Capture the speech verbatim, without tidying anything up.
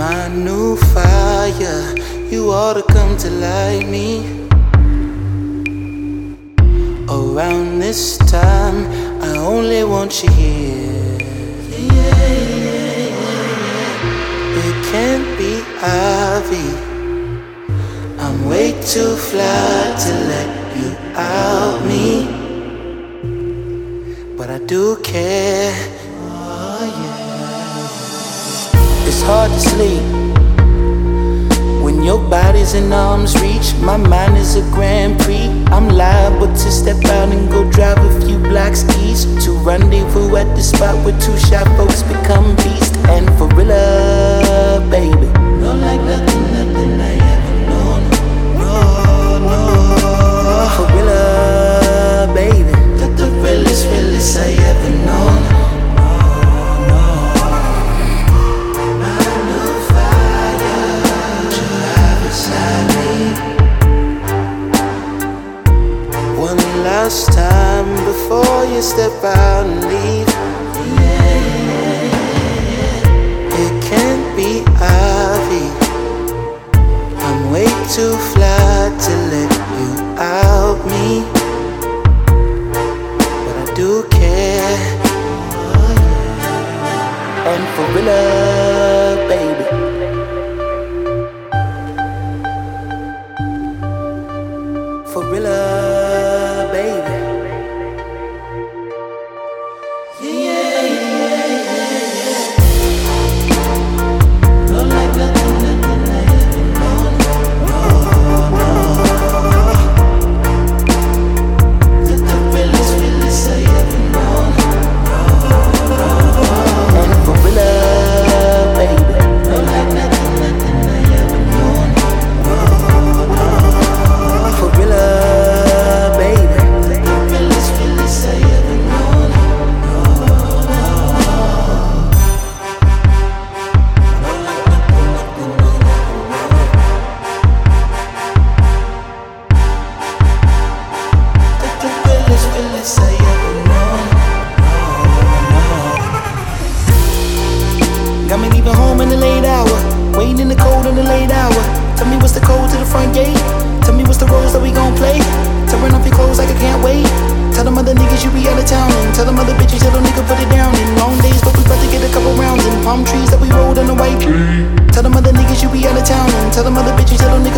my new fire. You ought to come to light me. Around this time, I only want you here. Yeah, yeah, yeah. It can't be Ivy. I'm way too fly to let you out me, but I do care. Oh yeah. It's hard to sleep when your body's in arm's reach. My mind is a Grand Prix. I'm liable to step out and go drive a few blocks east to rendezvous at the spot where two shy folks become beasts. And for real, baby, not like nothing, nothing I ever known. No, no. For real, baby, that the realest, realest I ever known. No, no. My new fire, you have inside me. One last time before you step out and leave. Yeah, yeah, yeah. It can't be Ivy. I'm way too fly to let you out me, but I do care. Oh, yeah. And for real, baby, for real, baby. Yeah, yeah, yeah, yeah. Not like nothing, nothing I ever known. No, no. That the realest, realest I ever known. No, no. And for real, baby. Not like nothing, nothing I ever known. No, no. For real, baby. That the realest, realest I ever known. No, no. That the realest, realest I ever known. Got me leaving home in the late hour, waiting in the cold in the late hour. Tell me what's the code to the front gate. Tell me what's the roles that we gon' play. Tearing off your clothes like I can't wait. Tell them other niggas you be out of town, and tell them other bitches little nigga put it down. In long days, but we about to get a couple rounds in palm trees that we rolled on the white. Tell them other niggas you be out of town, and tell them other bitches little nigga